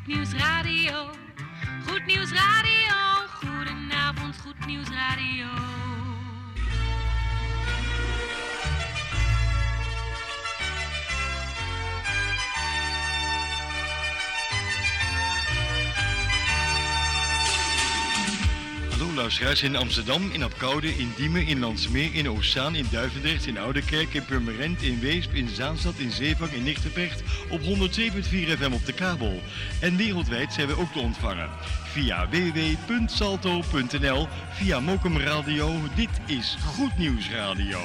Goed Nieuws Radio. Goed Nieuws Radio. Goedenavond, Goed Nieuws Radio. Hallo luisteraars in Amsterdam, in Apkoude, in Diemen, in Landsmeer, in Oostzaan, in Duivendrecht, in Oudekerk, in Purmerend, in Weesp, in Zaanstad, in Zeevang, in Nigtevecht op 102.4 FM op de kabel. En wereldwijd zijn we ook te ontvangen via www.salto.nl, via Mokum Radio. Dit is Goed Nieuws Radio.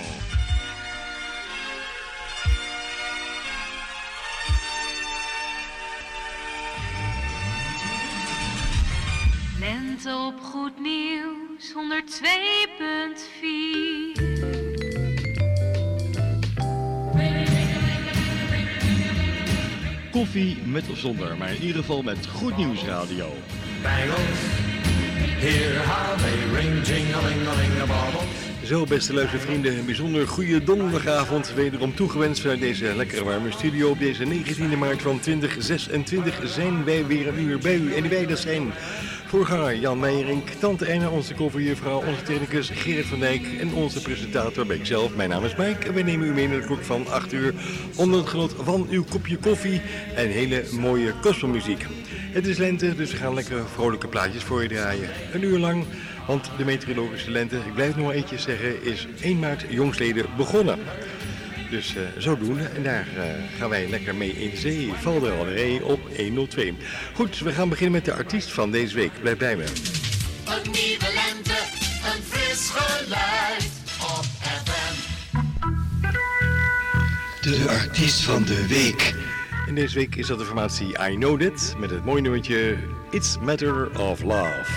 Lente op Goed Nieuws 102.4. Koffie met of zonder, maar in ieder geval met Goed Nieuws Radio. Bangles, hear how they ring, jing-a-ling-a-ling-a-bobble. Zo, beste luistervrienden, een bijzonder goede donderdagavond. Wederom toegewenst vanuit deze lekkere warme studio. Op deze 19e maart van 2026 zijn wij weer een uur bij u. En wij, dat zijn voorganger Jan Meijerink, tante Erna, onze coverjuffrouw, onze technicus Gerrit van Dijk en onze presentator ben ik zelf. Mijn naam is Mike en wij nemen u mee naar de klok van 8 uur onder het genot van uw kopje koffie en hele mooie gospelmuziek. Het is lente, dus we gaan lekker vrolijke plaatjes voor je draaien. Een uur lang, want de meteorologische lente, ik blijf het nog maar eentjes zeggen, is 1 maart jongstleden begonnen. Dus zodoende, en daar gaan wij lekker mee in zee. Valderalderij op 102. Goed, we gaan beginnen met de artiest van deze week. Blijf bij me. Een nieuwe lente, een fris geluid op FM. De artiest van de week. En deze week is dat de formatie I Know That met het mooie nummertje It's Matter of Love.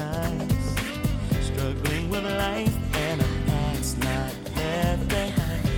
Struggling with life and a past not left behind.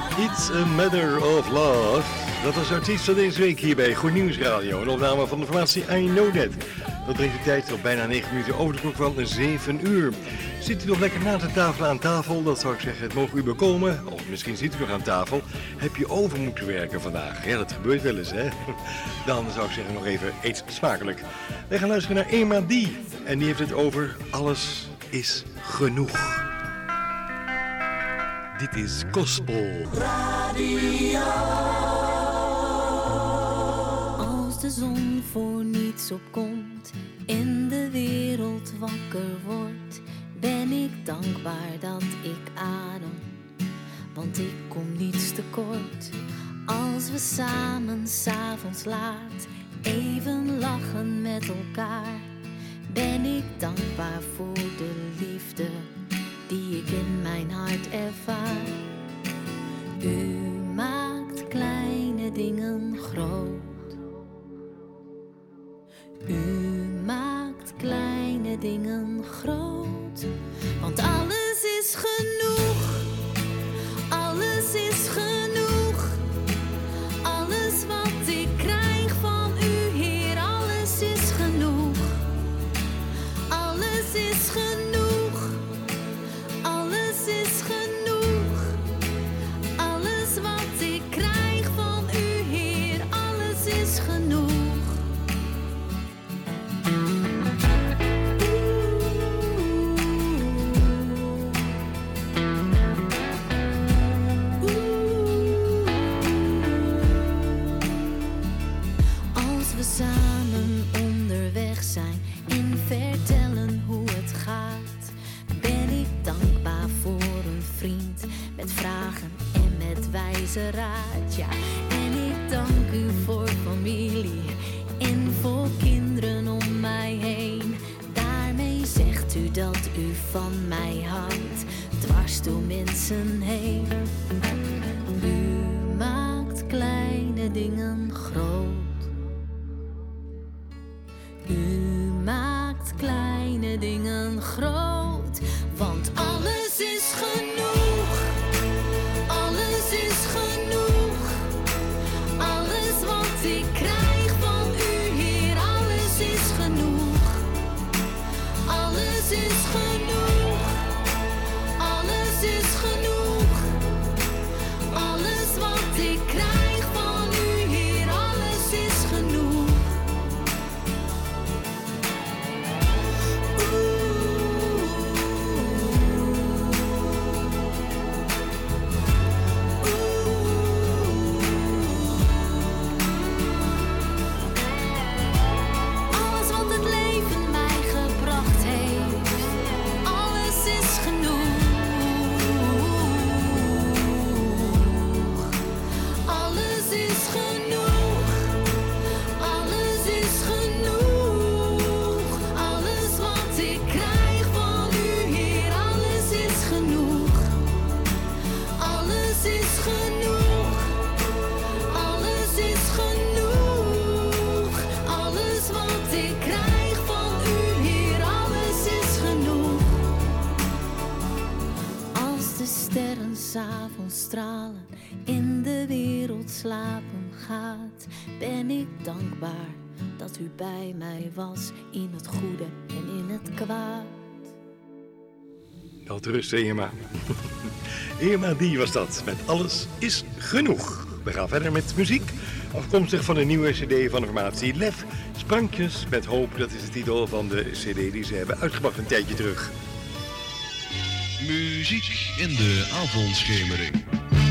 It's a Matter of Love. Dat was de artiest van deze week hier bij Goed Nieuws Radio. Een opname van de formatie I Know That. Dat brengt de tijd op bijna 9 minuten over de klok van 7 uur. Zit u nog lekker na de tafel aan tafel? Dat zou ik zeggen, het mogen u bekomen. Of misschien zit u nog aan tafel. Heb je over moeten werken vandaag? Ja, dat gebeurt wel eens, hè? Dan zou ik zeggen nog even eet smakelijk. Wij gaan luisteren naar Irma D. En die heeft het over alles is genoeg. Dit is Gospel Radio. Als de zon voor niets opkomt en de wereld wakker wordt, ben ik dankbaar dat ik adem, want ik kom niets tekort. Als we samen 's avonds laat even lachen met elkaar, ben ik dankbaar voor de liefde die ik in mijn hart ervaar. U maakt kleine dingen groot. U maakt kleine dingen groot. Want alles is genoeg. Alles is genoeg. Alles wat ik krijg van u, Heer, alles is genoeg. Alles is genoeg. Alles is genoeg. Alles wat ik krijg van u, Heer, alles is genoeg. Als we samen onderweg zijn en vertellen hoe het gaat, ben ik dankbaar voor een vriend met vragen en met wijze raad. Ja, en ik dank u voor familie en voor kinderen om mij heen. Daarmee zegt u dat u van mij houdt, dwars door mensen heen. U maakt kleine dingen groot. U maakt kleine dingen groot, want alles is genoeg. Alles is genoeg. Alles wat ik krijg van u, Heer, alles is genoeg. Alles is genoeg. Alles is genoeg. Alles wat ik krijg van u, Heer, alles is genoeg. Alles wat het leven mij gebracht heeft, alles is genoeg. Alles is genoeg. Alles is genoeg. Alles wat ik krijg van u, Heer, alles is genoeg. Alles is genoeg. Alles is genoeg. Alles wat ik krijg van u, Heer, alles is genoeg. Als de sterren 's avonds stralen en de wereld slapen gaat, ben ik dankbaar dat u bij mij was in het goede en in het kwaad. Wel te rusten, Irma. Irma D was dat, met Alles is genoeg. We gaan verder met muziek, afkomstig van een nieuwe cd van de formatie Lef. Sprankjes met hoop, dat is de titel van de cd die ze hebben uitgebracht een tijdje terug. Muziek in de avondschemering.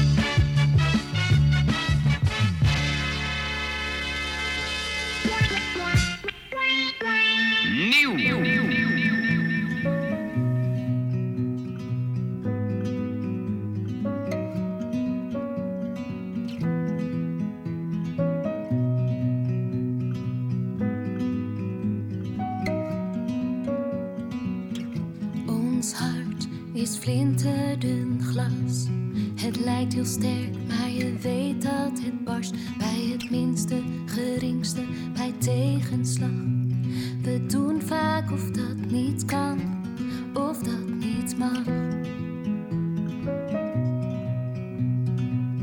Nieuw. Ons hart is flinterdun glas. Het lijkt heel sterk, maar je weet dat het barst bij het minste, geringste, bij tegenslag. We doen vaak of dat niet kan, of dat niet mag.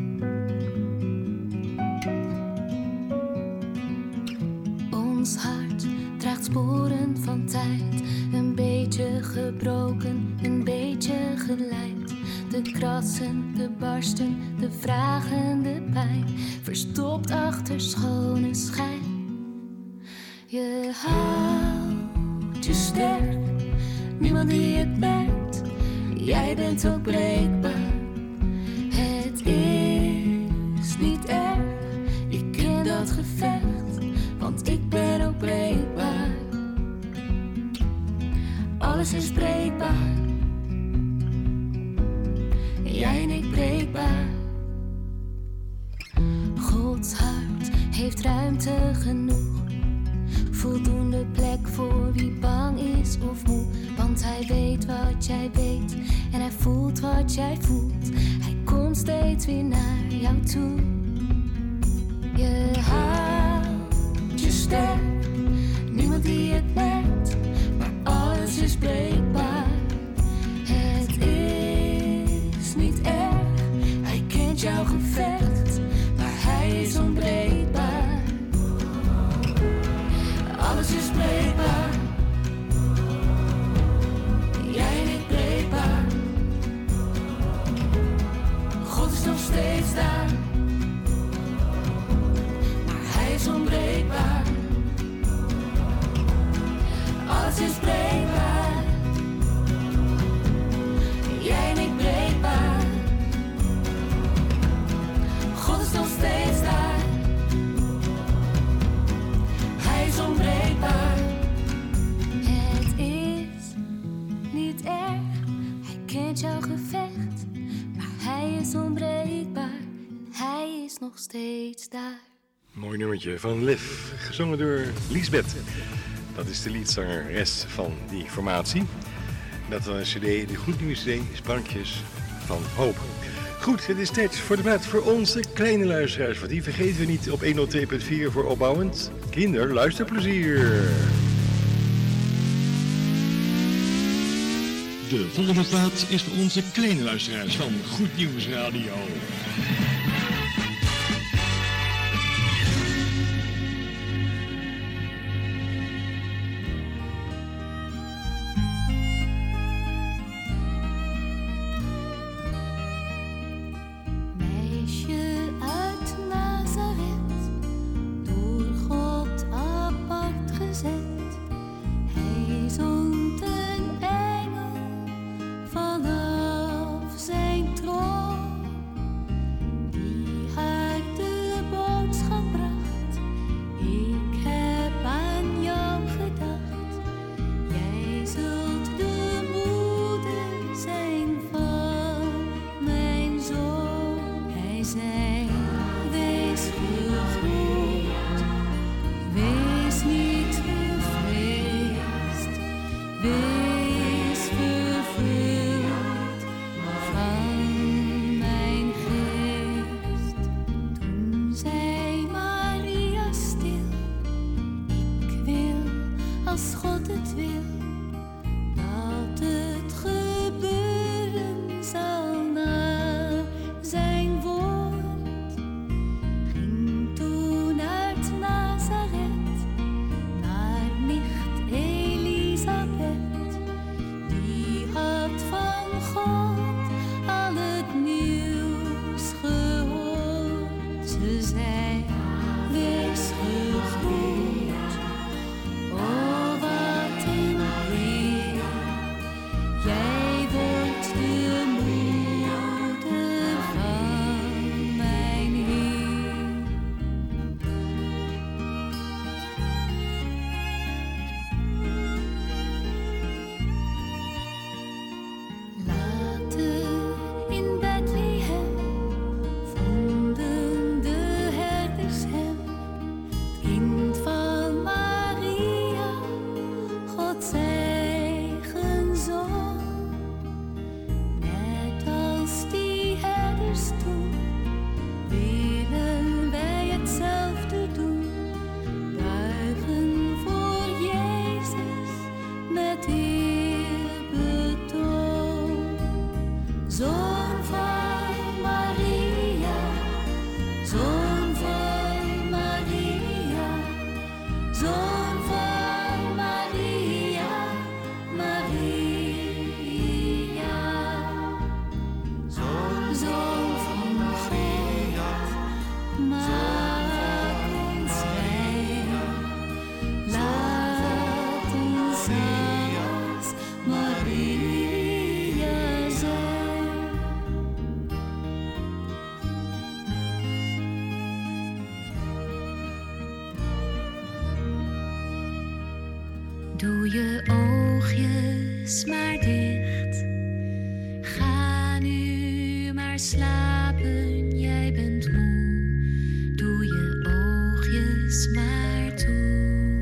van tijd. Een beetje gebroken, een beetje gelijmd. De krassen, de barsten, de vragen, de pijn. Verstopt achter schone schijn. Je houdt je sterk, niemand die het merkt. Jij bent ook breekbaar. Het is niet erg, ik ken dat gevecht, want ik ben ook breekbaar. Alles is breekbaar, jij en ik breekbaar. Gods hart heeft ruimte genoeg, voldoende plek voor wie bang is of moe. Want hij weet wat jij weet en hij voelt wat jij voelt. Hij komt steeds weer naar jou toe. Je houdt je sterk, niemand die het merkt, maar alles is breekbaar. Het is niet erg, hij kent jouw gevecht, maar hij is onbreekbaar. Alles is breekbaar, jij en ik breekbaar. God is nog steeds daar, maar hij is onbreekbaar. Alles is breekbaar, jij en ik breekbaar. God is nog steeds daar, hij is onbreekbaar. Het is niet erg, hij kent jouw gevecht, maar hij is onbreekbaar. Hij is nog steeds daar. Mooi nummertje van Liv, gezongen door Liesbeth. Dat is de liedzangeres van die formatie. Dat was een cd, de gloednieuwe cd, Sprankjes van Hoop. Goed, het is tijd voor de plaat voor onze kleine luisteraars. Want die vergeten we niet op 102.4 voor opbouwend kinderluisterplezier. De volgende plaat is voor onze kleine luisteraars van Goed Nieuws Radio. Meisje uit Nazareth, door God apart gezet. Hij zond een engel vanaf zijn troon. zoon van God, maak ons rein. Laat ons als Maria zijn. Doe je oogjes maar dicht. Ga nu maar slapen, jij bent moe. Doe je oogjes maar toe.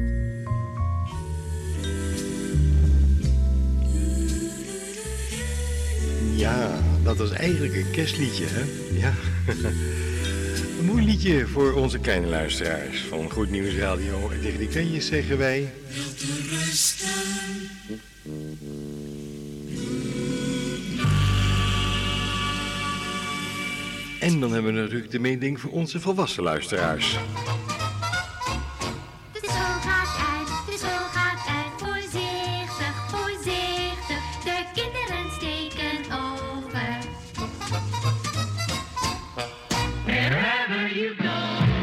Ja, dat was eigenlijk een kerstliedje, hè? Ja. Een mooi liedje voor onze kleine luisteraars van Goed Nieuws Radio. En tegen die kleintjes zeggen wij... En dan hebben we natuurlijk de meeding voor onze volwassen luisteraars. De school gaat uit, de school gaat uit. Voorzichtig, voorzichtig. De kinderen steken over. Wherever you go,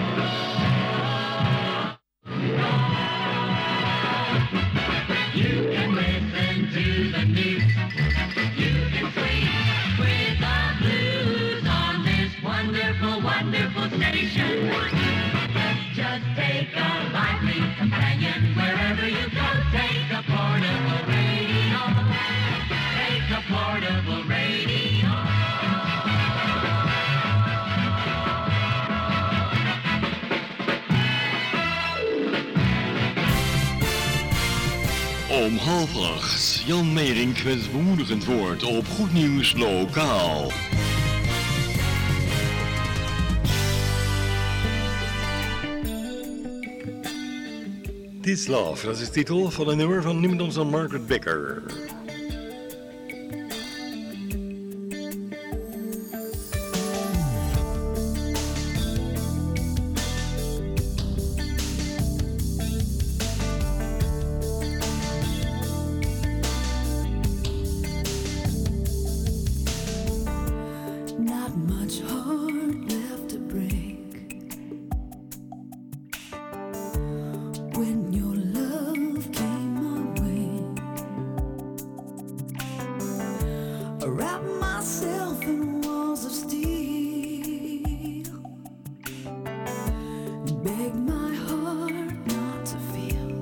you can listen to the news. You can swing with the blues on this wonderful, wonderful station. Just take a lively companion wherever you go. Take a portable radio. Take a portable radio. Om 7:30, Jan Meerink met het bemoedigend woord op Goed Nieuws Lokaal. This Love, dat is de titel van een nummer van niemand anders dan Margaret Becker. Not much heart left to break when your love came my way. I wrapped myself in walls of steel, begged my heart not to feel,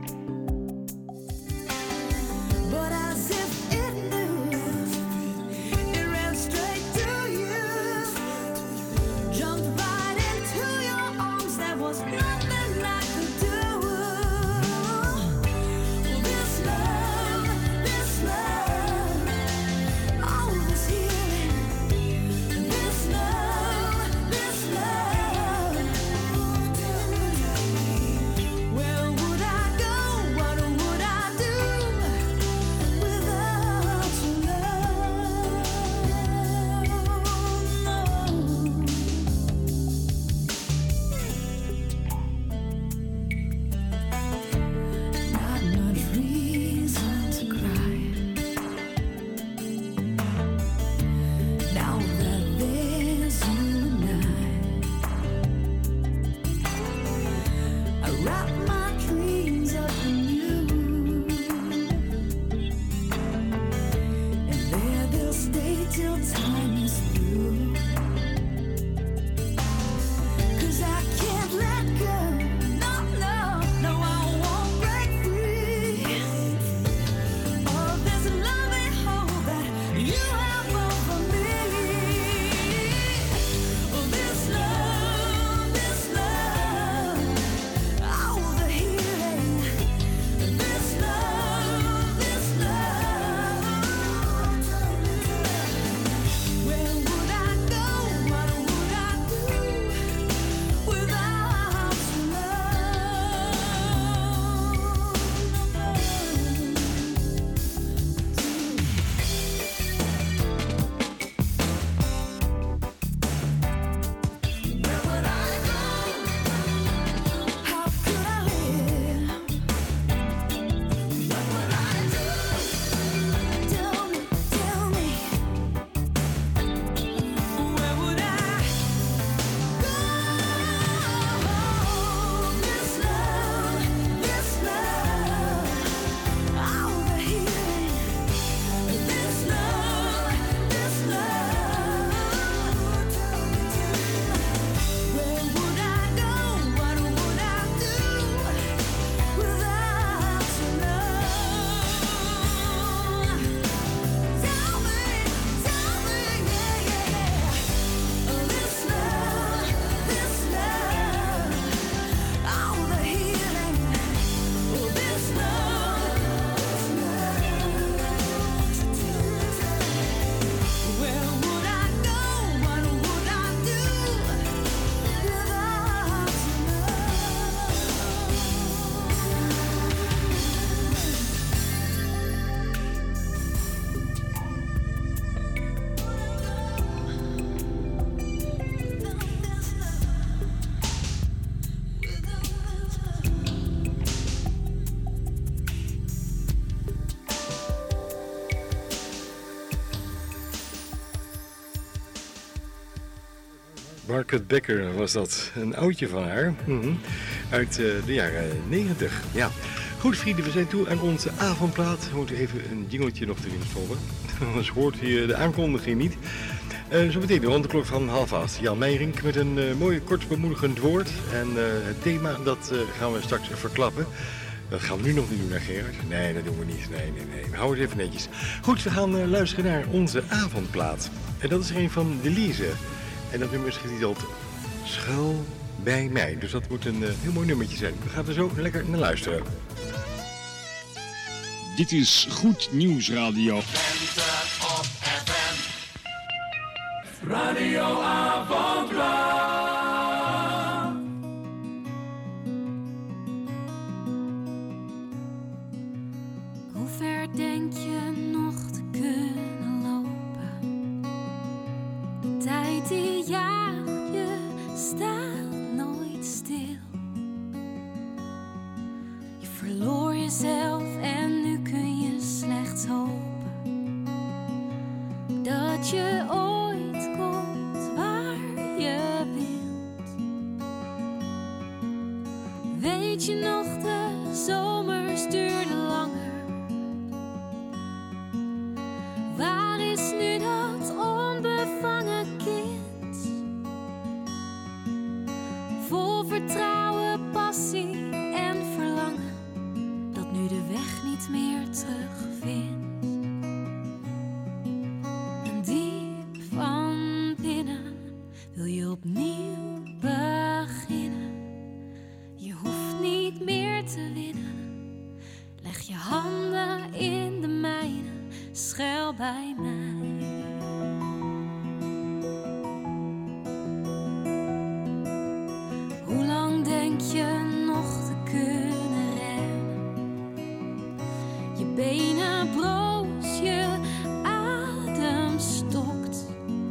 but as if it knew, it ran straight to you. Margaret Becker was dat. Een oudje van haar. Uit de jaren 90. Ja. Goed vrienden, we zijn toe aan onze avondplaat. We moeten even een jingletje nog erin stoppen. Anders hoort je de aankondiging niet. Zometeen rond de klok van 7:30. Jan Meijering met een mooi kort bemoedigend woord. En het thema dat gaan we straks verklappen. Dat gaan we nu nog niet doen, naar Gerard? Nee, dat doen we niet. Nee. We houden het even netjes. Goed, we gaan luisteren naar onze avondplaat. En dat is er een van Delise. En dat nummer is getiteld Schuil bij mij. Dus dat moet een heel mooi nummertje zijn. We gaan er zo lekker naar luisteren. Dit is Goed Nieuws Radio. Lente op FM. Radio Avondplaat. Hoe ver denk je nog te kunnen lopen? De tijd die jaagt je, staat nooit stil. Je verloor jezelf en nu kun je slechts hopen dat je ooit komt waar je wilt. Weet je nog, de zomers duurden langer. Waar is nu dat onbevangen kind? Vol vertrouwen, passie en verlangen, dat nu de weg niet meer terugvindt. En diep van binnen wil je opnieuw beginnen. Je hoeft niet meer te winnen. Leg je handen in de mijne, schuil bij mij. Hoe lang denk je nog te kunnen rennen? Je benen broos, je adem stokt.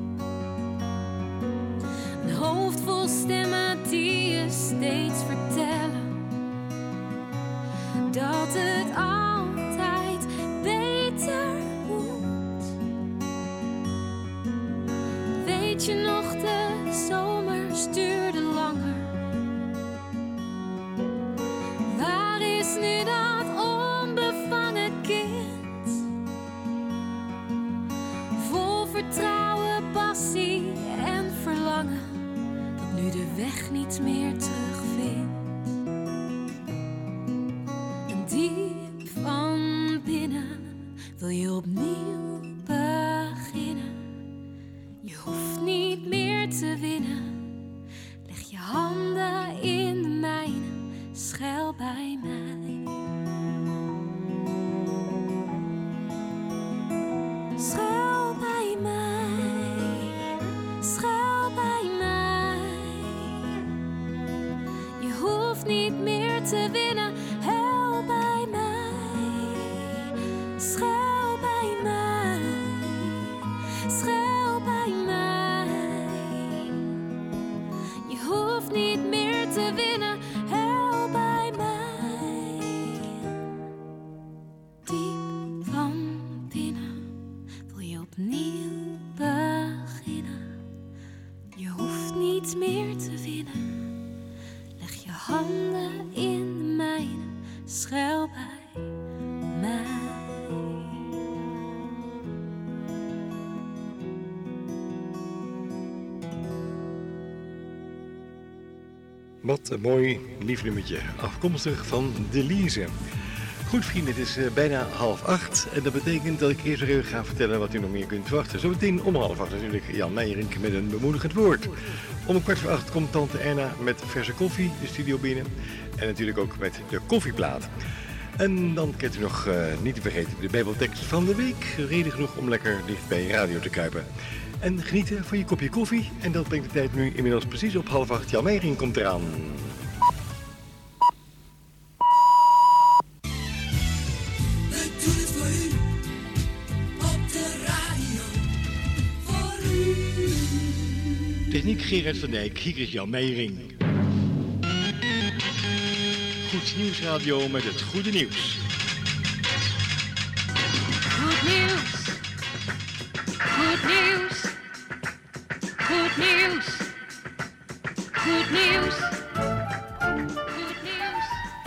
Een hoofd vol stemmen die je steeds vertellen dat het altijd beter moet. Weet je nog, de zomers duurden langer. Waar is nu dat onbevangen kind? Vol vertrouwen, passie en verlangen, dat nu de weg niet meer terugvindt. En diep van binnen wil je opnieuw beginnen. Je hoeft niet meer te winnen. Leg je handen in de mijne, schuil bij mij. Schuil bij mij, schuil bij mij. Je hoeft niet meer te winnen, help bij mij. Schuil bij mij, schuil bij mij. Je hoeft niet meer te winnen, help bij mij. Diep van binnen wil je opnieuw beginnen. Je hoeft niet meer te winnen. Leg je handen in de mijne, schuil bij mij. Wat een mooi lief nummertje, afkomstig van Delise. Goed vrienden, het is bijna 7:30 en dat betekent dat ik eerst nog even ga vertellen wat u nog meer kunt verwachten. Zometeen om 7:30 natuurlijk Jan Meijering met een bemoedigend woord. Om 7:15 komt tante Erna met verse koffie de studio binnen en natuurlijk ook met de koffieplaat. En dan kent u nog niet te vergeten de Bijbeltekst van de week. Reden genoeg om lekker dicht bij je radio te kruipen. En genieten van je kopje koffie. En dat brengt de tijd nu inmiddels precies op 7:30. Jan Meijering komt eraan. We doen het voor u. Op de radio. Voor u. Techniek Gerard van Dijk, hier is Jan Meijering. Goed Nieuwsradio met het goede nieuws. Goed nieuws. Goed nieuws. Goed nieuws. Goed nieuws. Goed nieuws.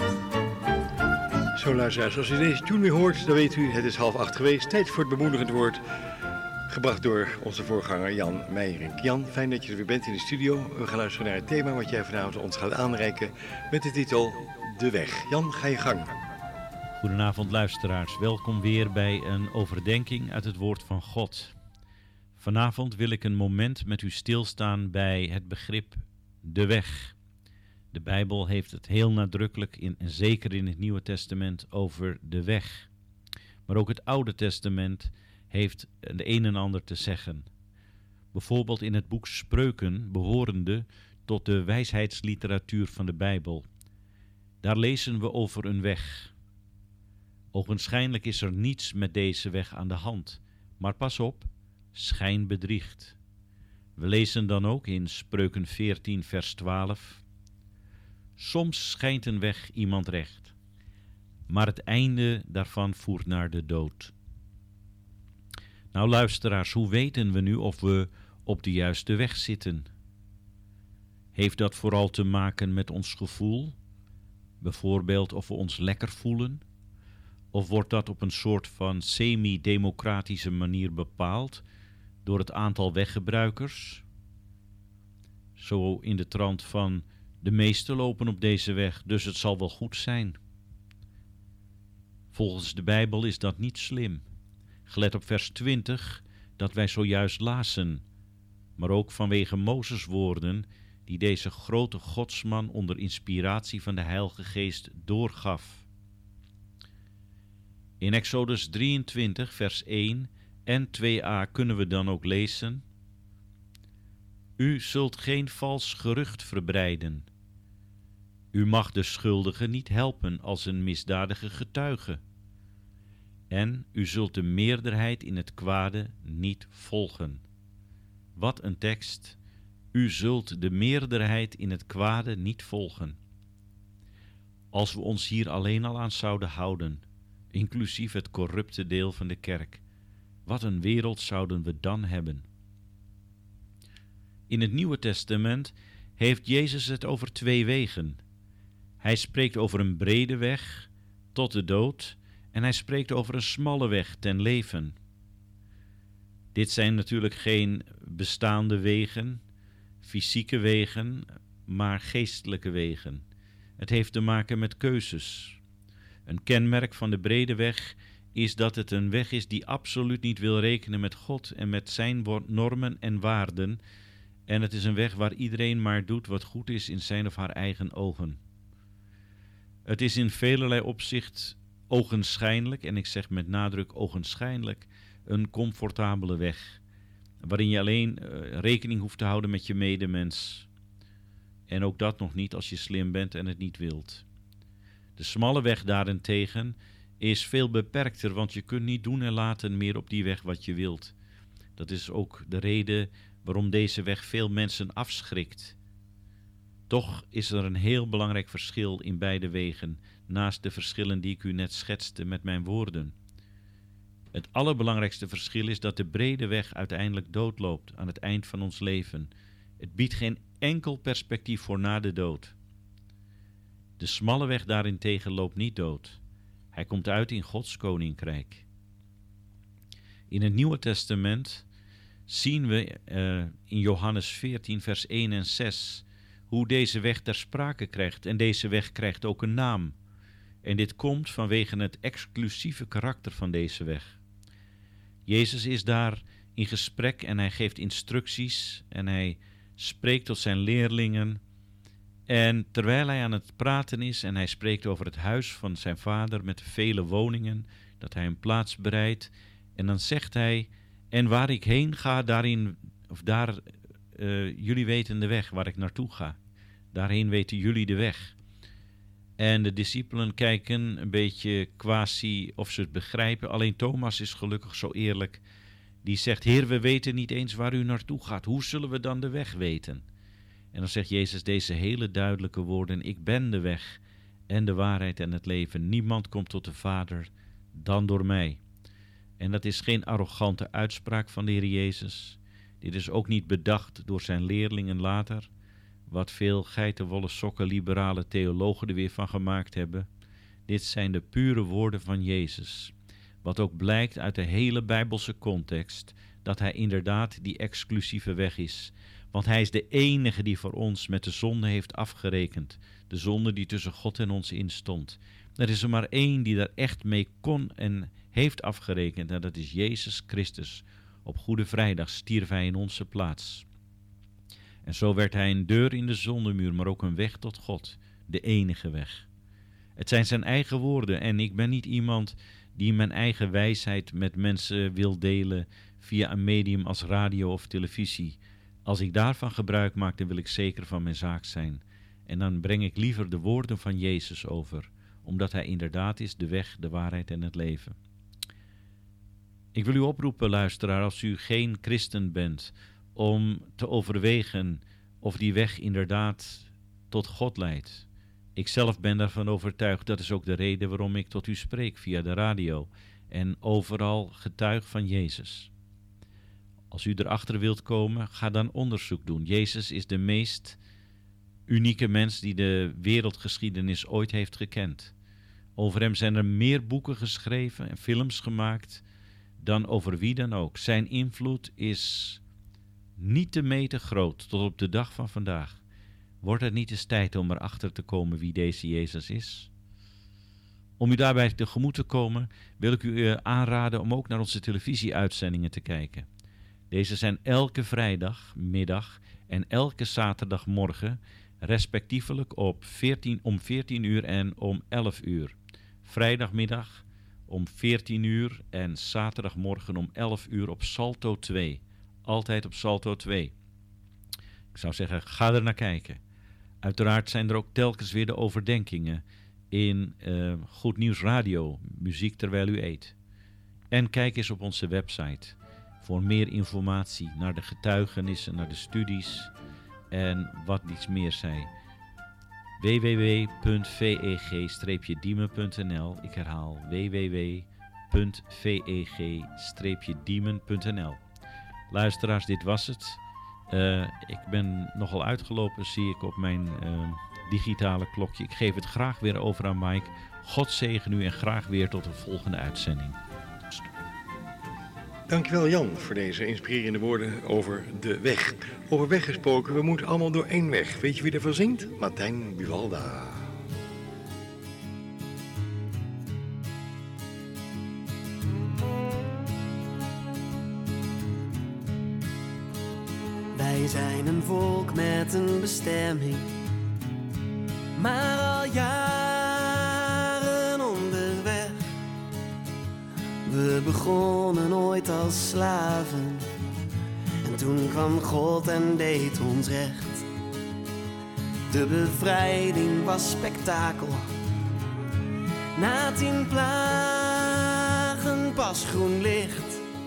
Zo luisteraars, als u deze tune weer hoort, dan weet u, het is 7:30 geweest. Tijd voor het bemoedigend woord. Gebracht door onze voorganger Jan Meijering. Jan, fijn dat je er weer bent in de studio. We gaan luisteren naar het thema wat jij vanavond ons gaat aanreiken met de titel De Weg. Jan, ga je gang. Goedenavond luisteraars, welkom weer bij een overdenking uit het woord van God. Vanavond wil ik een moment met u stilstaan bij het begrip de weg. De Bijbel heeft het heel nadrukkelijk, en zeker in het Nieuwe Testament, over de weg. Maar ook het Oude Testament heeft de een en ander te zeggen. Bijvoorbeeld in het boek Spreuken, behorende tot de wijsheidsliteratuur van de Bijbel. Daar lezen we over een weg. Ogenschijnlijk is er niets met deze weg aan de hand, maar pas op, schijn bedriegt. We lezen dan ook in Spreuken 14 vers 12. Soms schijnt een weg iemand recht, maar het einde daarvan voert naar de dood. Nou luisteraars, hoe weten we nu of we op de juiste weg zitten? Heeft dat vooral te maken met ons gevoel? Bijvoorbeeld of we ons lekker voelen? Of wordt dat op een soort van semi-democratische manier bepaald door het aantal weggebruikers? Zo in de trant van de meesten lopen op deze weg, dus het zal wel goed zijn. Volgens de Bijbel is dat niet slim. Gelet op vers 20 dat wij zojuist lazen, maar ook vanwege Mozes' woorden die deze grote godsman onder inspiratie van de Heilige Geest doorgaf. In Exodus 23 vers 1 en 2a kunnen we dan ook lezen: U zult geen vals gerucht verbreiden. U mag de schuldige niet helpen als een misdadige getuige. En u zult de meerderheid in het kwade niet volgen. Wat een tekst. U zult de meerderheid in het kwade niet volgen. Als we ons hier alleen al aan zouden houden, inclusief het corrupte deel van de kerk, wat een wereld zouden we dan hebben? In het Nieuwe Testament heeft Jezus het over 2 wegen. Hij spreekt over een brede weg tot de dood en hij spreekt over een smalle weg ten leven. Dit zijn natuurlijk geen bestaande wegen, fysieke wegen, maar geestelijke wegen. Het heeft te maken met keuzes. Een kenmerk van de brede weg is dat het een weg is die absoluut niet wil rekenen met God en met zijn normen en waarden. En het is een weg waar iedereen maar doet wat goed is in zijn of haar eigen ogen. Het is in velerlei opzicht ogenschijnlijk, en ik zeg met nadruk ogenschijnlijk, een comfortabele weg, waarin je alleen rekening hoeft te houden met je medemens. En ook dat nog niet als je slim bent en het niet wilt. De smalle weg daarentegen is veel beperkter, want je kunt niet doen en laten meer op die weg wat je wilt. Dat is ook de reden waarom deze weg veel mensen afschrikt. Toch is er een heel belangrijk verschil in beide wegen, naast de verschillen die ik u net schetste met mijn woorden. Het allerbelangrijkste verschil is dat de brede weg uiteindelijk doodloopt aan het eind van ons leven. Het biedt geen enkel perspectief voor na de dood. De smalle weg daarentegen loopt niet dood. Hij komt uit in Gods koninkrijk. In het Nieuwe Testament zien we in Johannes 14 vers 1 en 6 hoe deze weg ter sprake krijgt. En deze weg krijgt ook een naam. En dit komt vanwege het exclusieve karakter van deze weg. Jezus is daar in gesprek en hij geeft instructies en hij spreekt tot zijn leerlingen. En terwijl hij aan het praten is en hij spreekt over het huis van zijn vader met vele woningen, dat hij een plaats bereidt. En dan zegt hij, en waar ik heen ga, jullie weten de weg waar ik naartoe ga. Daarheen weten jullie de weg. En de discipelen kijken een beetje quasi of ze het begrijpen. Alleen Thomas is gelukkig zo eerlijk. Die zegt, Heer, we weten niet eens waar u naartoe gaat. Hoe zullen we dan de weg weten? En dan zegt Jezus deze hele duidelijke woorden. Ik ben de weg en de waarheid en het leven. Niemand komt tot de Vader dan door mij. En dat is geen arrogante uitspraak van de Heer Jezus. Dit is ook niet bedacht door zijn leerlingen later. wat veel geitenwolle sokken liberale theologen er weer van gemaakt hebben. Dit zijn de pure woorden van Jezus. Wat ook blijkt uit de hele Bijbelse context, dat hij inderdaad die exclusieve weg is. Want hij is de enige die voor ons met de zonde heeft afgerekend. De zonde die tussen God en ons instond. Er is er maar één die daar echt mee kon en heeft afgerekend. En dat is Jezus Christus. Op Goede Vrijdag stierf hij in onze plaats. En zo werd hij een deur in de zondemuur, maar ook een weg tot God. De enige weg. Het zijn zijn eigen woorden en ik ben niet iemand die mijn eigen wijsheid met mensen wil delen via een medium als radio of televisie. Als ik daarvan gebruik maak, dan wil ik zeker van mijn zaak zijn. En dan breng ik liever de woorden van Jezus over, omdat hij inderdaad is de weg, de waarheid en het leven. Ik wil u oproepen, luisteraar, als u geen christen bent, om te overwegen of die weg inderdaad tot God leidt. Ik zelf ben daarvan overtuigd, dat is ook de reden waarom ik tot u spreek via de radio en overal getuig van Jezus. Als u erachter wilt komen, ga dan onderzoek doen. Jezus is de meest unieke mens die de wereldgeschiedenis ooit heeft gekend. Over hem zijn er meer boeken geschreven en films gemaakt dan over wie dan ook. Zijn invloed is niet te meten groot tot op de dag van vandaag. Wordt het niet eens tijd om erachter te komen wie deze Jezus is? Om u daarbij tegemoet te komen, wil ik u aanraden om ook naar onze televisieuitzendingen te kijken. Deze zijn elke vrijdagmiddag en elke zaterdagmorgen, respectievelijk om 14 uur en om 11 uur. Vrijdagmiddag om 14 uur en zaterdagmorgen om 11 uur op Salto 2. Altijd op Salto 2. Ik zou zeggen, ga er naar kijken. Uiteraard zijn er ook telkens weer de overdenkingen in Goed Nieuws Radio, muziek terwijl u eet. En kijk eens op onze website voor meer informatie naar de getuigenissen, naar de studies en wat iets meer zij. www.veg-diemen.nl. Ik herhaal www.veg-diemen.nl. Luisteraars, dit was het. Ik ben nogal uitgelopen, zie ik op mijn digitale klokje. Ik geef het graag weer over aan Mike. God zegen u en graag weer tot de volgende uitzending. Dankjewel Jan voor deze inspirerende woorden over de weg. Over weg gesproken, we moeten allemaal door één weg. Weet je wie ervan zingt? Martijn Buwalda. Wij zijn een volk met een bestemming, maar al jaren onderweg. We begonnen ooit als slaven en toen kwam God en deed ons recht. De bevrijding was spektakel, na 10 plagen pas groen licht.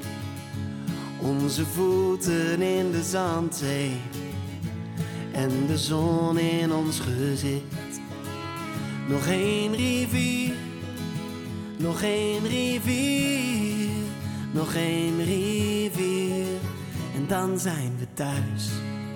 Onze voeten in de zandzee en de zon in ons gezicht. Nog één rivier, nog één rivier, nog één rivier en dan zijn we thuis.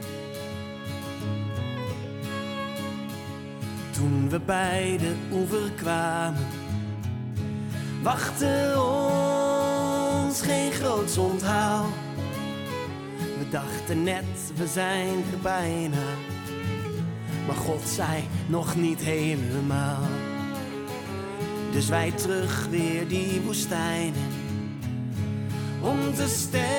Toen we bij de oever kwamen, wachtte ons geen groots onthaal. We dachten net, we zijn er bijna, maar God zei nog niet helemaal. Dus wij terug weer die woestijnen, om te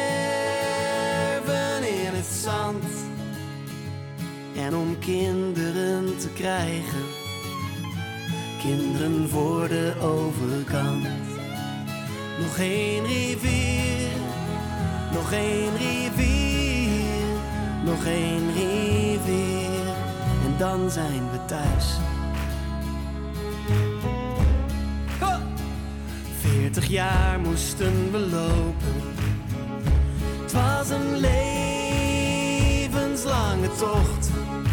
sterven in het zand en om kinderen te krijgen, kinderen voor de overkant. Nog één rivier, nog één rivier, nog één rivier en dan zijn we thuis. 40 jaar moesten we lopen, het was een levenslange tocht.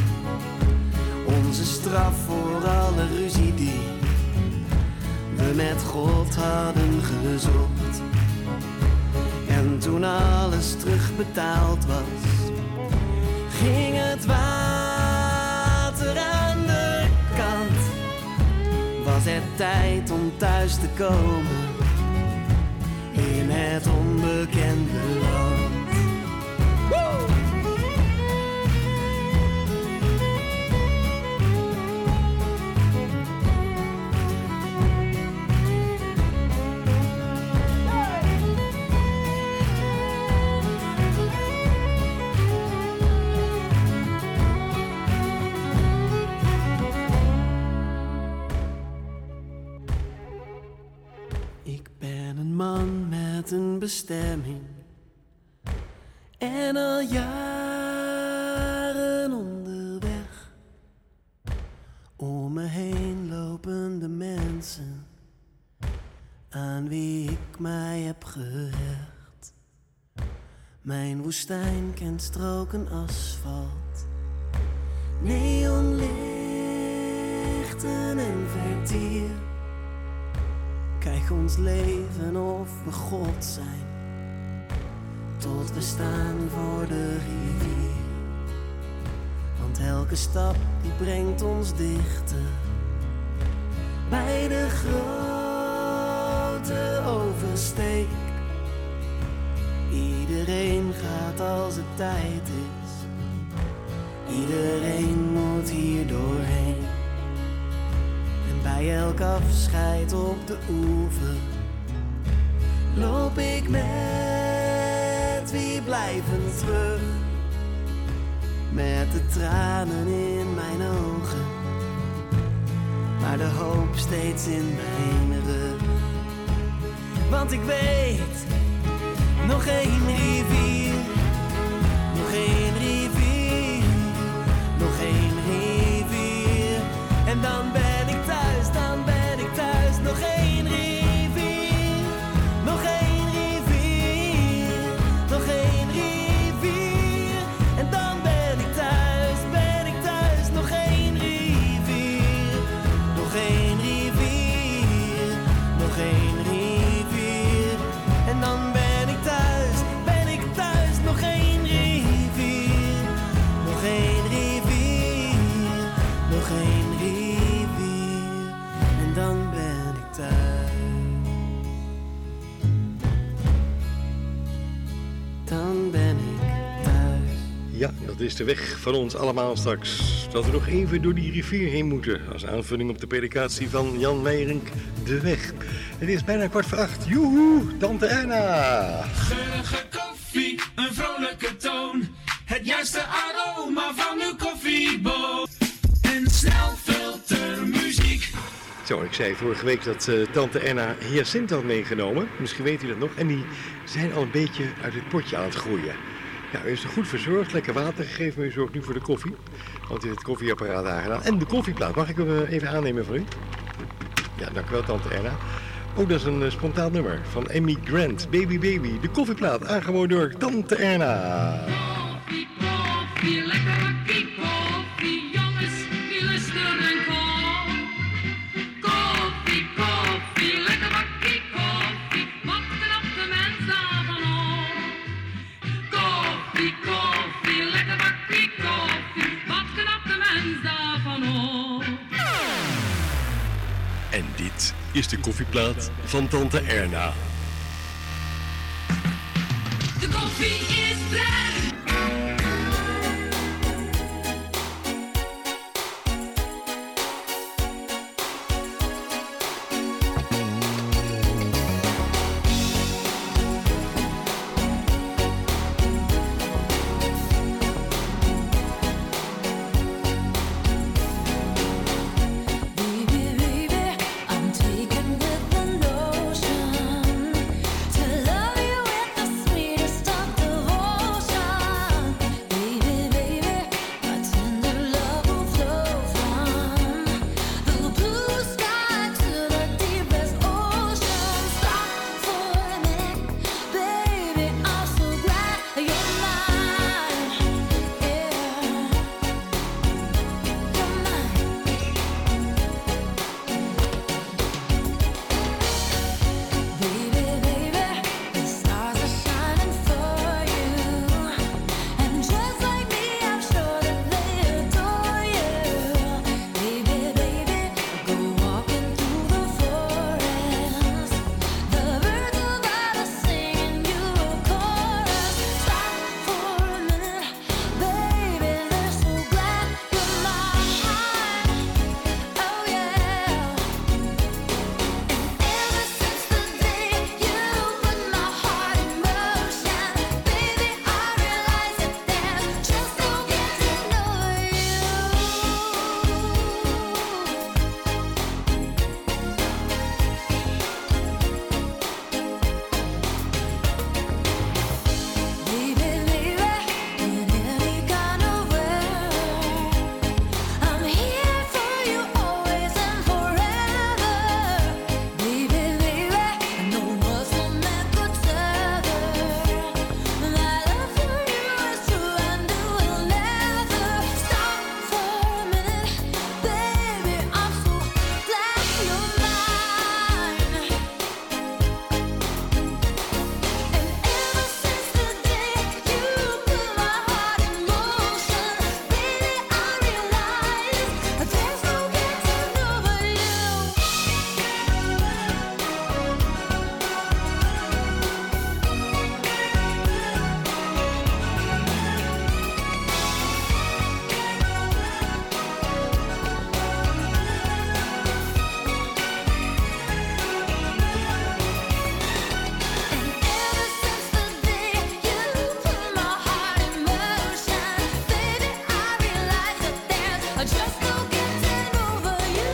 Onze straf voor alle ruzie die we met God hadden gezocht. En toen alles terugbetaald was, ging het waar tijd om thuis te komen in het onbekende land. Woo! Een bestemming en al jaren onderweg. Om me heen lopen de mensen aan wie ik mij heb gehecht. Mijn woestijn kent stroken asfalt, neonlichten en vertier. Kijk ons leven of we God zijn, tot we staan voor de rivier. Want elke stap die brengt ons dichter bij de grote oversteek. Iedereen gaat als het tijd is, iedereen moet hier doorheen. Bij elk afscheid op de oever loop ik met wie blijven terug, met de tranen in mijn ogen, maar de hoop steeds in mijn rug. Want ik weet, nog één rivier, nog één rivier, nog één rivier, en dan ben ik thuis, dan ben ik thuis. Nog één rivier, nog één rivier, nog één rivier, en dan ben ik thuis, ben ik thuis. Nog één rivier, nog één rivier, nog één rivier, en dan ben ik thuis, ben ik thuis. Nog één rivier, nog één rivier, nog één rivier, en dan ben ik thuis. Dan ben ik thuis. Ja, dat is de weg van ons allemaal straks. Dat we nog even door die rivier heen moeten. Als aanvulling op de predikatie van Jan Meijering, de weg. Het is bijna 7:15. Joehoe, Tante Erna. Geurige koffie, een vrolijke toon. Het juiste aroma van uw koffieboon. En snelfiltermuziek. Zo, ik zei vorige week dat Tante Erna Hyacinthe had meegenomen. Misschien weet u dat nog. En die zijn al een beetje uit het potje aan het groeien. Ja, u is er goed verzorgd, lekker water gegeven, maar u zorgt nu voor de koffie. Want u heeft het koffieapparaat aangedaan. En de koffieplaat, mag ik hem even aannemen van u? Ja, dank u wel, Tante Erna. Oh, dat is een spontaan nummer van Amy Grant, Baby Baby. De koffieplaat, aangeboden door Tante Erna. Koffie, koffie, lekker bakkie koffie, jongens, die lusten en kom. Koffie, koffie, lekker bakkie koffie, wat knapt de mens daarvan op? Koffie, koffie, lekker bakkie koffie, wat knapt de mens daarvan op? En dit is de koffieplaat van Tante Erna. De koffie is blij. Baby, baby, I'm taken with the notion just no getting over you.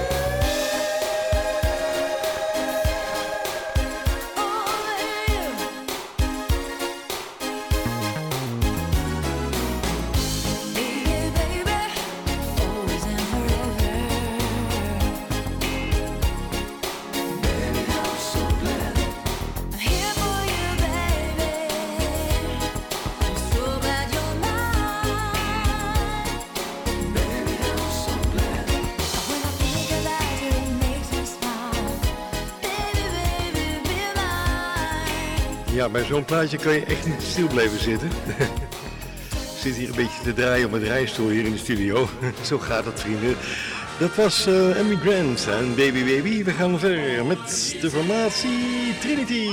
Ja, bij zo'n plaatje kan je echt niet stil blijven zitten. Ik zit hier een beetje te draaien op mijn draaistoel hier in de studio. Zo gaat het, vrienden. Dat was Amy Grant en Baby Baby. We gaan verder met de formatie Trinity.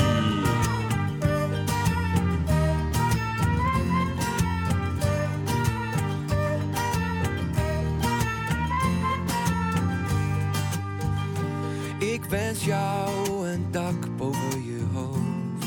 Ik wens jou een dak boven je hoofd.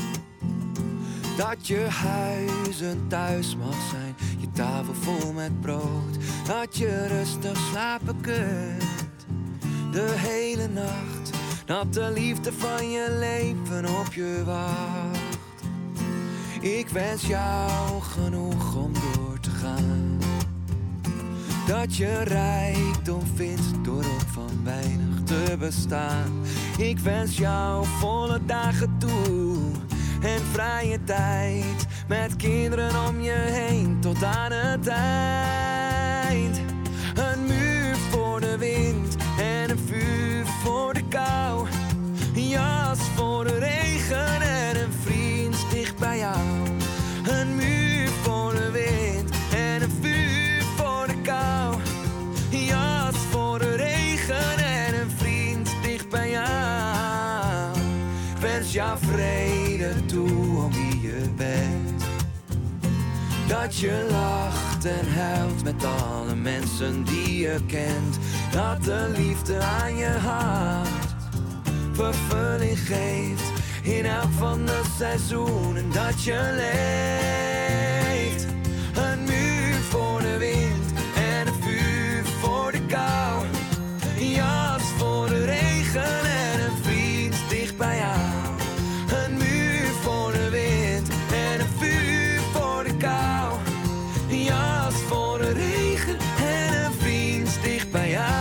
Dat je huis een thuis mag zijn. Je tafel vol met brood. Dat je rustig slapen kunt. De hele nacht. Dat de liefde van je leven op je wacht. Ik wens jou genoeg om door te gaan. Dat je rijkdom vindt door ook van weinig te bestaan. Ik wens jou volle dagen toe en vrije tijd. Met kinderen om je heen tot aan het eind. Een muur voor de wind en een vuur voor de kou. Een jas voor de regen en een vriend dicht bij jou. Een muur voor de wind en een vuur voor de kou. Een jas voor de regen en een vriend dicht bij jou. Ik wens jou vrede toe om wie je bent. Dat je lacht en huilt met alle mensen die je kent. Dat de liefde aan je hart vervulling geeft in elk van de seizoenen dat je leeft. Een muur voor de wind en een vuur voor de kou. Een jas voor de regen en een vriend dicht bij jou. Een muur voor de wind en een vuur voor de kou. Een jas voor de regen en een vriend dicht bij jou.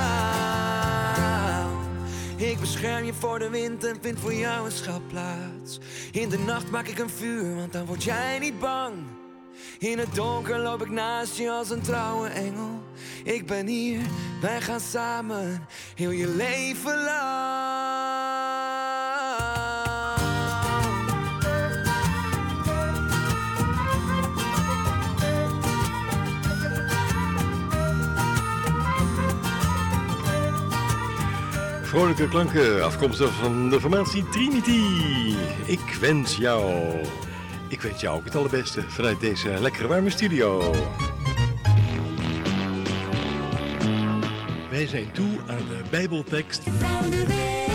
Ik bescherm je voor de wind en vind voor jou een schuilplaats. In de nacht maak ik een vuur, want dan word jij niet bang. In het donker loop ik naast je als een trouwe engel. Ik ben hier, wij gaan samen, heel je leven lang. Vrolijke klanken afkomstig van de formatie Trinity. Ik wens jou ook het allerbeste vanuit deze lekkere warme studio. Wij zijn toe aan de Bijbeltekst van de week.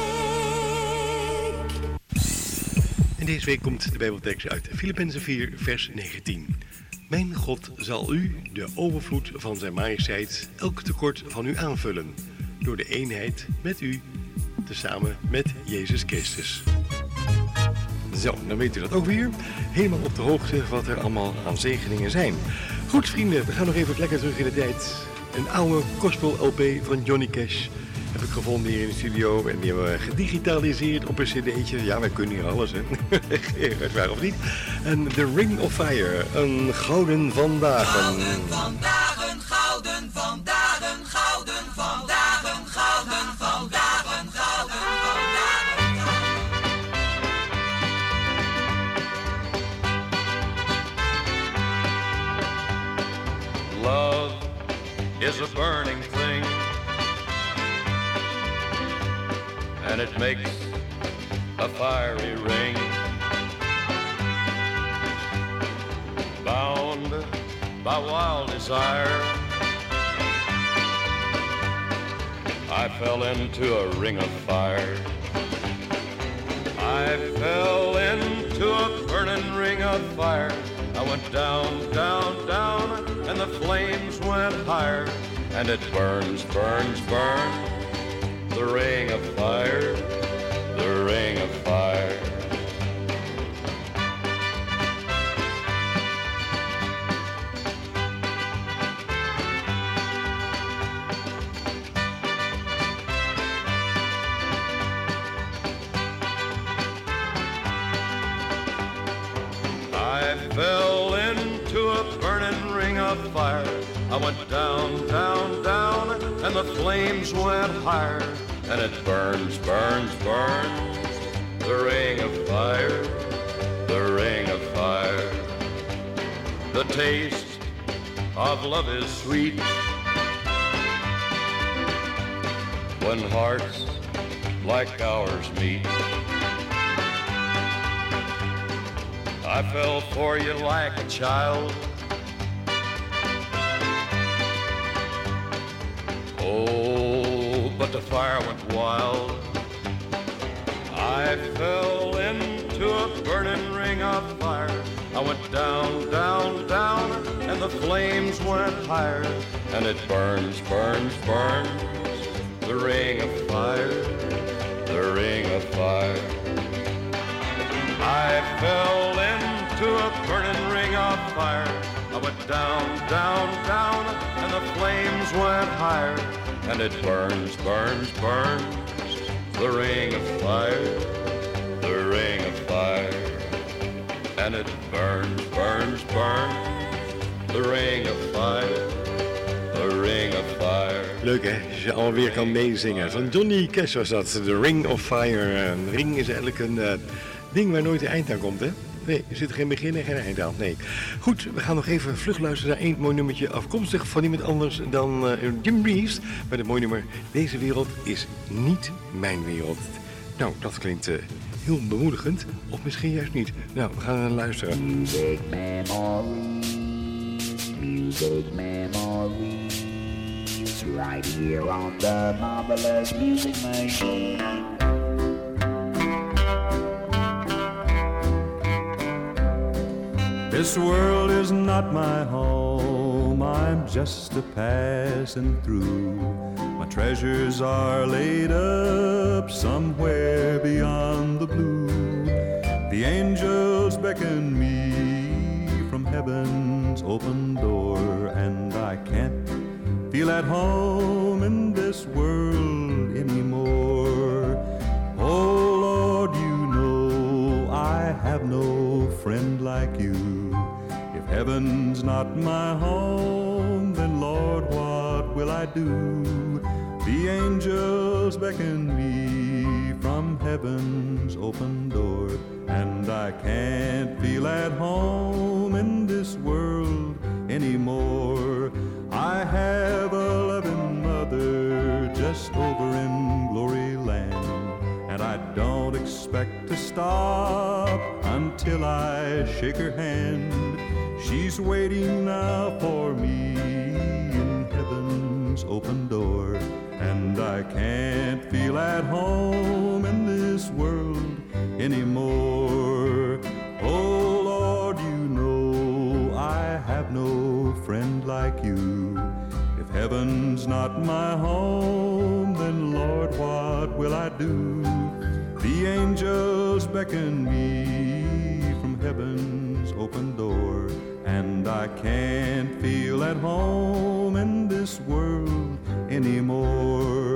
En deze week komt de Bijbeltekst uit Filippenzen 4 vers 19. Mijn God zal u, de overvloed van zijn majesteit, elk tekort van u aanvullen. Door de eenheid met u, tezamen met Jezus Christus. Zo, dan weet u dat ook weer. Helemaal op de hoogte wat er allemaal aan zegeningen zijn. Goed vrienden, we gaan nog even lekker terug in de tijd. Een oude gospel LP van Johnny Cash heb ik gevonden hier in de studio. En die hebben we gedigitaliseerd op een cd'tje. Ja, wij kunnen hier alles, hè. Echt waar of niet. En The Ring of Fire, een gouden vandaag. Gouden vandaag, gouden vandaag, gouden vandaag, gouden vandaag, gouden vandaag. Love is a burning thing, and it makes a fiery ring. Bound by wild desire, I fell into a ring of fire. I fell into a burning ring of fire. I went down, down, down, and the flames went higher. and it burns, burns, burns. The ring of fire, the ring of fire. I fell into a burning ring of fire. I went down, down, down, and the flames went higher. And it burns, burns, burns. The ring of fire, the ring of fire. The taste of love is sweet when hearts like ours meet. I fell for you like a child. Oh, but the fire went wild. I fell into a burning ring of fire. I went down, down, down, and the flames went higher. And it burns, burns, burns. The ring of fire, the ring of fire. I fell into a burning ring of fire. I went down, down, down, and the flames went higher. And it burns, burns, burns. The ring of fire, the ring of fire. And it burns, burns, burns. The ring of fire, the ring of fire. Leuk hè, als je alweer kan meezingen. Van Johnny Cash was dat, The Ring of Fire. Een ring is eigenlijk een ding waar nooit een eind aan komt, hè? Nee, er zit geen begin en geen eind aan. Nee. Goed, we gaan nog even vlug luisteren naar één mooi nummertje afkomstig van iemand anders dan Jim Reeves. Met het mooie nummer Deze wereld is niet mijn wereld. Nou, dat klinkt heel bemoedigend. Of misschien juist niet. Nou, we gaan naar luisteren. Music memories, music memories. Right here on the Marvelous Music Machine. This world is not my home, I'm just a passing through. My treasures are laid up somewhere beyond the blue. The angels beckon me from heaven's open door, and I can't feel at home in this world anymore. Oh Lord, you know I have no friend like you. If heaven's not my home, then Lord, what will I do? The angels beckon me from heaven's open door, and I can't feel at home in this world anymore. I have a loving mother just over in glory land, and I don't expect to stop until I shake her hand. She's waiting now for me in heaven's open door, and I can't feel at home in this world anymore. Oh Lord, you know I have no friend like you. If heaven's not my home, then Lord, what will I do? The angels beckon me from heaven's open door, and I can't feel at home in this world anymore.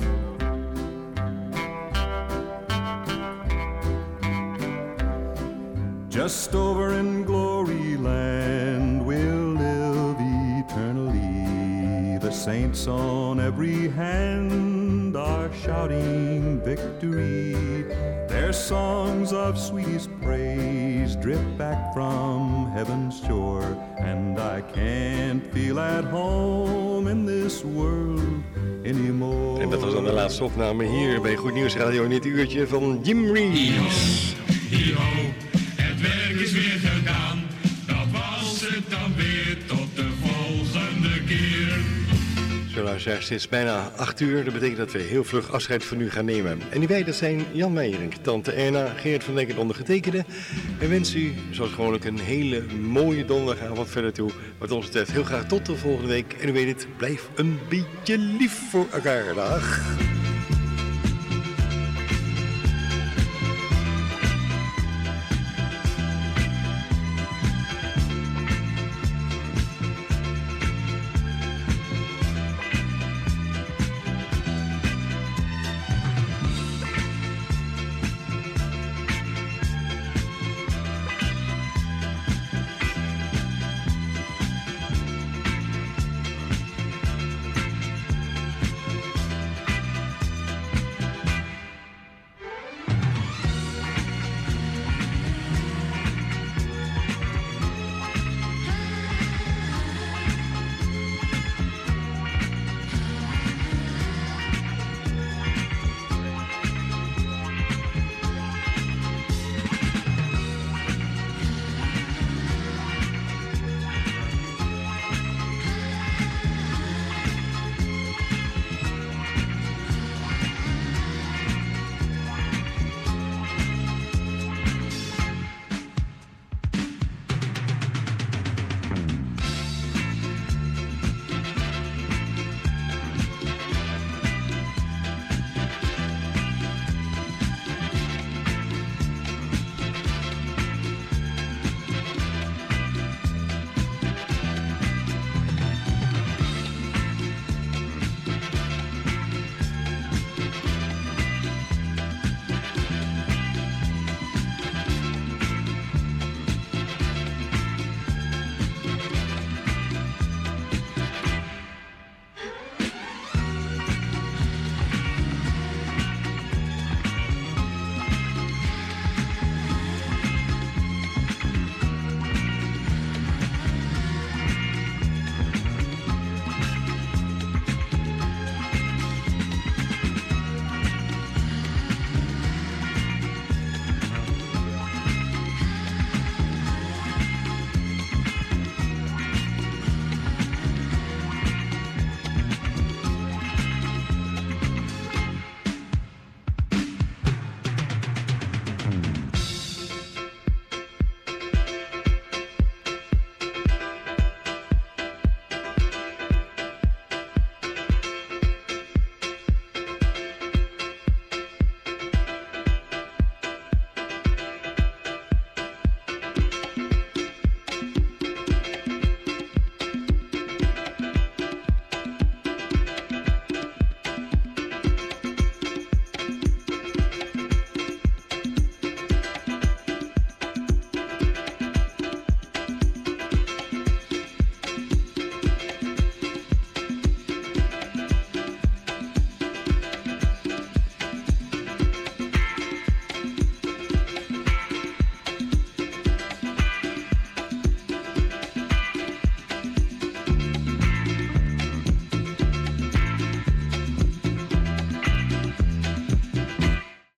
Just over in glory land we'll live eternally. The saints on every hand are shouting victory. Their songs of sweetest praise drip back from heaven's shore, and I can't feel at home in this world anymore. En dat was dan de laatste opname hier bij Goed Nieuws Radio in dit uurtje van Jim Reeves. Het werk is weer gedaan. Dat was het dan weer, tot de volgende keer. Zo luisteraars, het is bijna 8 uur. Dat betekent dat we heel vlug afscheid van u gaan nemen. En die wij, dat zijn Jan Meijering, Tante Erna, Geert van Dijk en ondergetekende. En wens u, zoals gewoonlijk, een hele mooie donderdagavond verder toe. Wat ons betreft heel graag tot de volgende week. En u weet het, blijf een beetje lief voor elkaar. Dag.